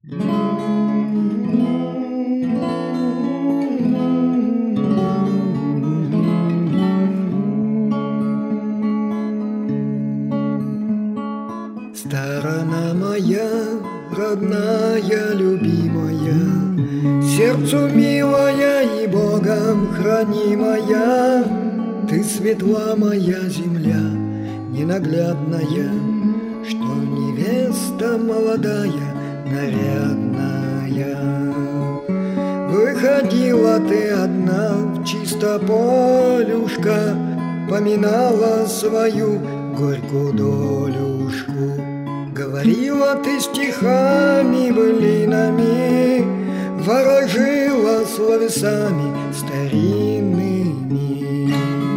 Сторона моя, родная, любимая, сердцу милая и Богом хранимая, ты светла моя земля, ненаглядная, что невеста молодая, нарядная. Выходила ты одна в чисто полюшка, поминала свою горькую долюшку. Говорила ты стихами былинами, ворожила словесами старинными.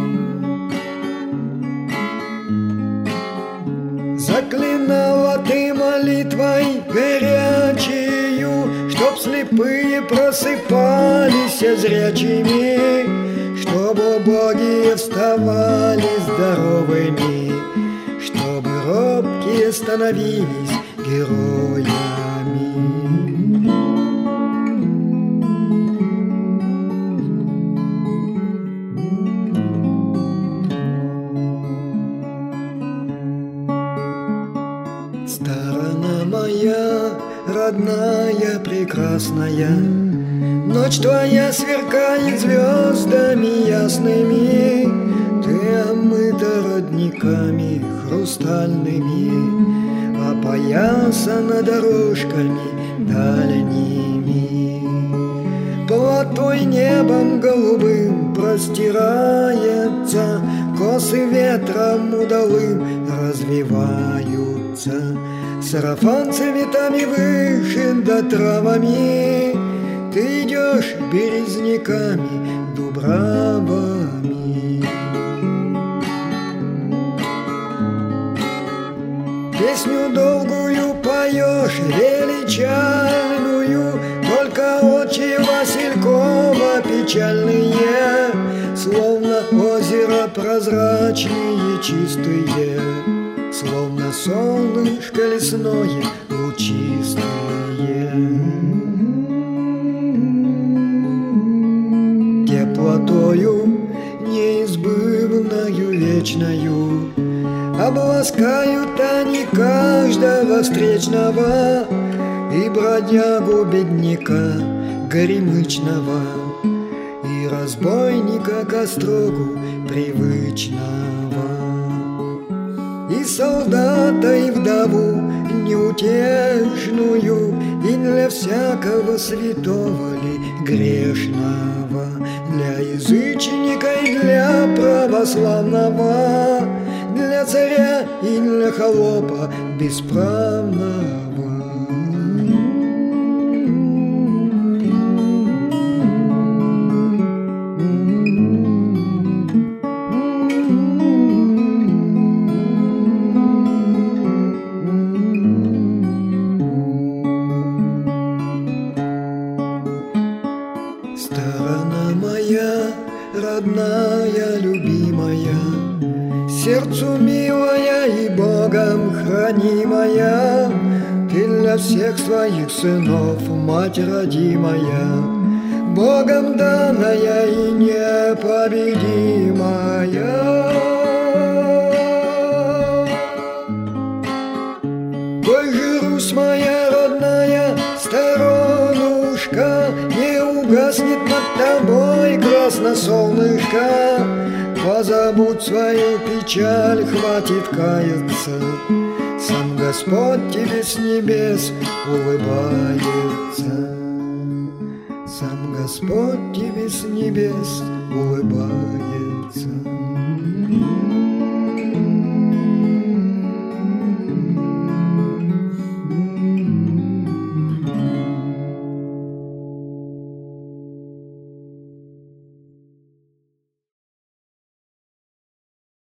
Заклинала ты молитвой горячею, чтоб слепые просыпались зрячими, чтоб убогие вставали здоровыми, чтобы робкие становились героями. Сторона моя, родная, прекрасная, ночь твоя сверкает звездами ясными, ты омыта родниками хрустальными, опоясана дорожками дальними. Под твой небом голубым простирается, косы ветром удалым развиваются, сарафан цветами вышит да травами, ты идешь березняками, дубравами. Песню долгую поешь, величальную, только очи Василькова печальные, словно озеро прозрачные, чистые, словно солнышко лесное, лучистое. Теплотою неизбывною вечною обласкают они каждого встречного, и бродягу бедняка горемычного, и разбойника к острогу привычного, и солдата, и вдову неутешную, и для всякого святого ли грешного, для язычника и для православного, для царя и для холопа бесправного. Сторона моя, родная, любимая, сердцу милая и Богом хранимая, ты для всех своих сынов мать родимая, Богом данная и непобедимая. Ой же, Русь моя родная, сторонушка, не угаснет над тобой красное солнышко. Позабудь свою печаль, хватит каяться, сам Господь тебе с небес улыбается. Сам Господь тебе с небес улыбается.